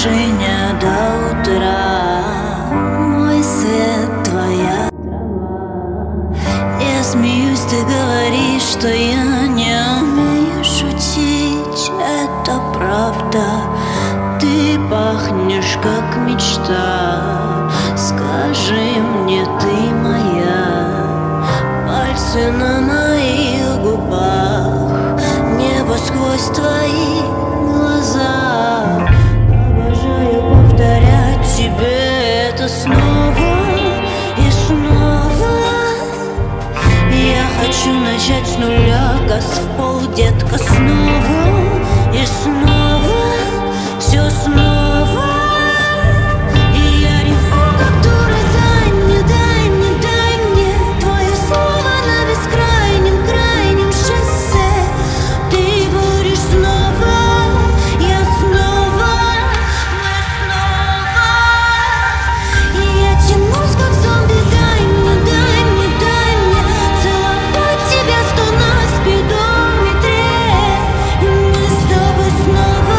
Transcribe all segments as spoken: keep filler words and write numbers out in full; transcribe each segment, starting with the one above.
машине до утра. Мой свет, твоя трава. Я смеюсь, ты говоришь, что я не умею шутить. Это правда. Ты пахнешь, как мечта. Скажи мне, ты моя. Пальцы на моих губах, небо сквозь твои глаза. Обожаю повторять тебе это снова и снова. Я хочу начать с нуля, газ в пол, детка, снова и снова. Все снова. И я реву, как дура, дай мне, дай мне, дай мне твое слово на бескрайнем, крайнем шоссе. Ты будешь снова, я снова, мы снова. И я тянусь, как зомби, дай мне, дай мне, дай мне целовать тебя сто на спидометре. И мы с тобой снова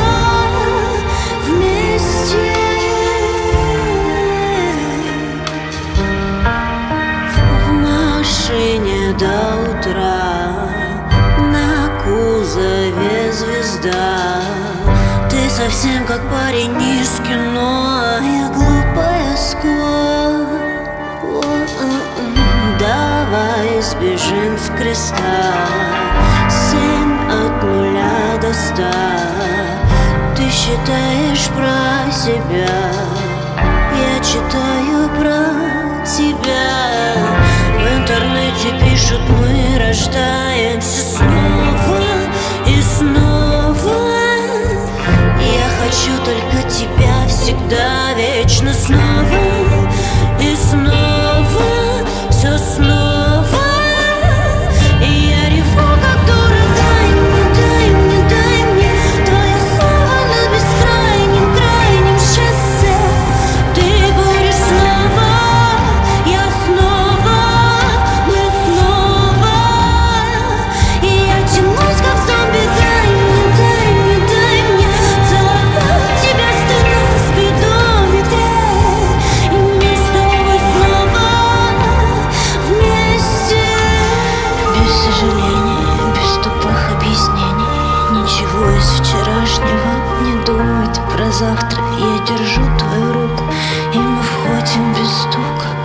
вместе. В машине до утра, на кузове звезда. Ты совсем как парень из кино, а я глупая сква. Давай сбежим с креста. Семь от нуля до ста. Ты считаешь про себя, я читаю про тебя. В интернете пишут, мы рождаемся снова и снова. Я хочу только тебя всегда, вечно, снова и снова. Все снова. И я реву, как дура, дай мне, дай мне, дай мне твое слово на бескрайнем, крайнем шоссе. Ты будешь снова, я снова, мы снова. И я тянусь, как зомби, дай мне, дай мне, дай мне целовать тебя сто на спидометре. И мы с тобой снова вместе. Без сожаления, без тупых объяснений, ничего из вчерашнего не думать про завтра. Я держу твою руку, и мы входим без стука.